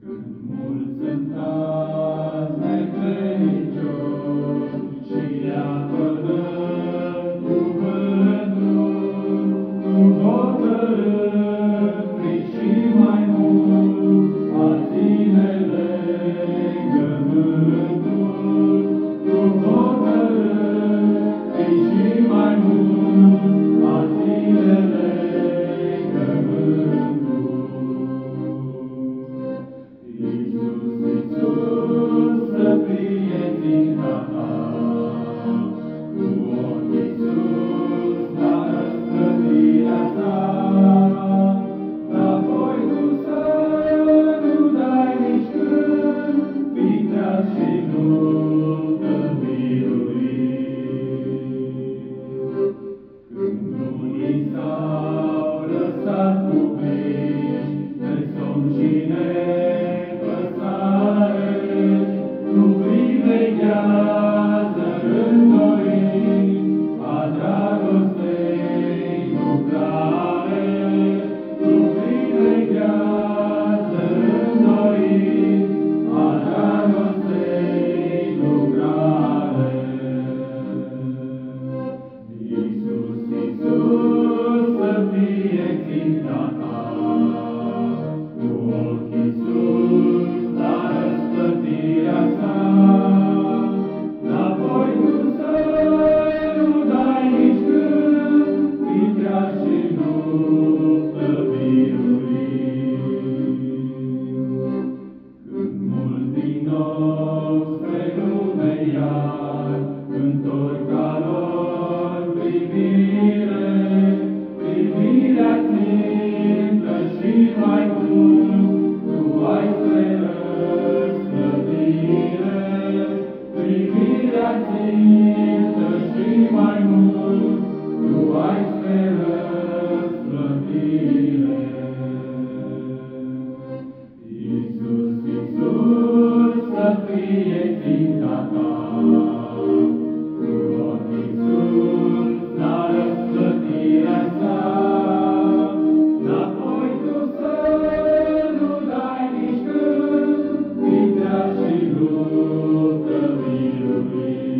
Mulți sunt azi necredincioși și le-apără cuvântul, nu hotărât, fi și mai mult, a ține legământul, nu hotărât, fi și mai mult, a ține legământul. Iisus, să fie ținta ta, cu ochii sus la răsplătirea sa, apoi tu să nu dai nici când, fii treaz și nu te birui. Când unii s-au lăsat cuprinși de somn și tu priveghează îndorit a dragostei lucrare, tu priveghează îndorit a dragostei lucrare. Iisus, Iisus, să fie ținta ta, cu ochii sus la răsplătirea sa, apoi tu să nu dai nici când, fii treaz și nu te birui. Când mulți din nou spre lume iar întorc a lor privire, privirea țintă și mai mult, tu ai spre răsplătire, privirea țintă și mai mult, tu ai spre răsplătire. Iisus, Iisus, să fie ținta ta, cu ochii sus la răsplătirea sa, apoi tu să nu dai nici când, fii treaz și nu te birui.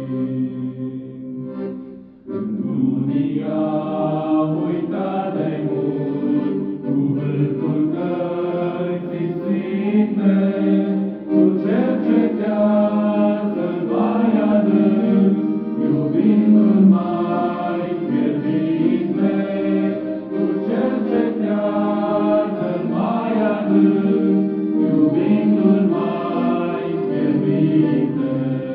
Când unii au uitat de mult cuvântul cărții sfinte, tu cercetează-l mai adânc, iubindu-l mai fierbinte, tu cercetează-l mai adânc, iubindu-l mai fierbinte.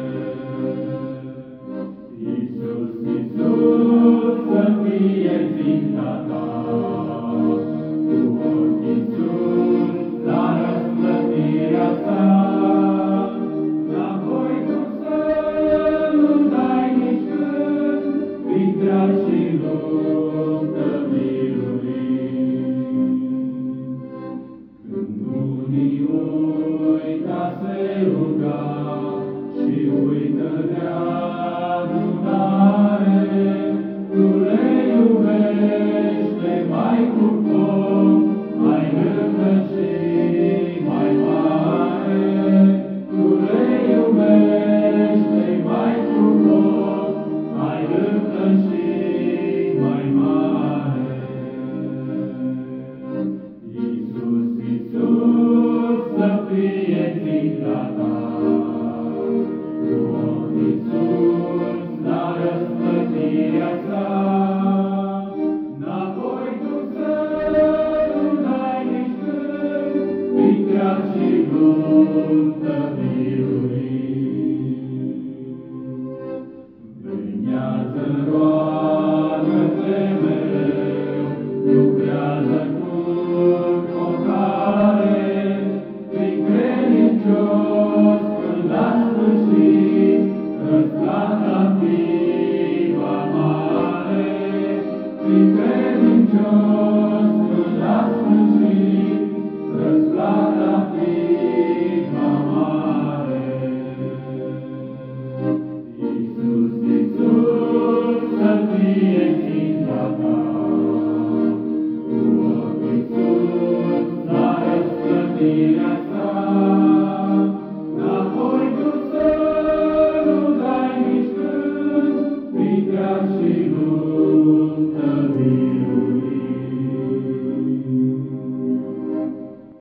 Iisus, Iisus, să fie ținta ta, cu ochii sus la răsplătirea sa, apoi tu să nu dai nici când, fii treaz și nu te birui. Când unii uită a se ruga și uită de adunare, tu le iubește mai cu foc, mai rândă și mai mare. Tu le iubește mai cu foc, mai rândă și mai mare. Iisus, Iisus, să fie ținta ta, cu ochii sus la răsplătirea sa, apoi tu să nu dai nici când, fii treaz și nu te birui. Veghează, roagă-te mereu, lucrează cu încotare, fii credincios când la sfârșit răsplata va mare. Fii credincios când la sfârșit răsplata va mare. sa. Înapoi tu să nu dai nici când, prin treaz și lume.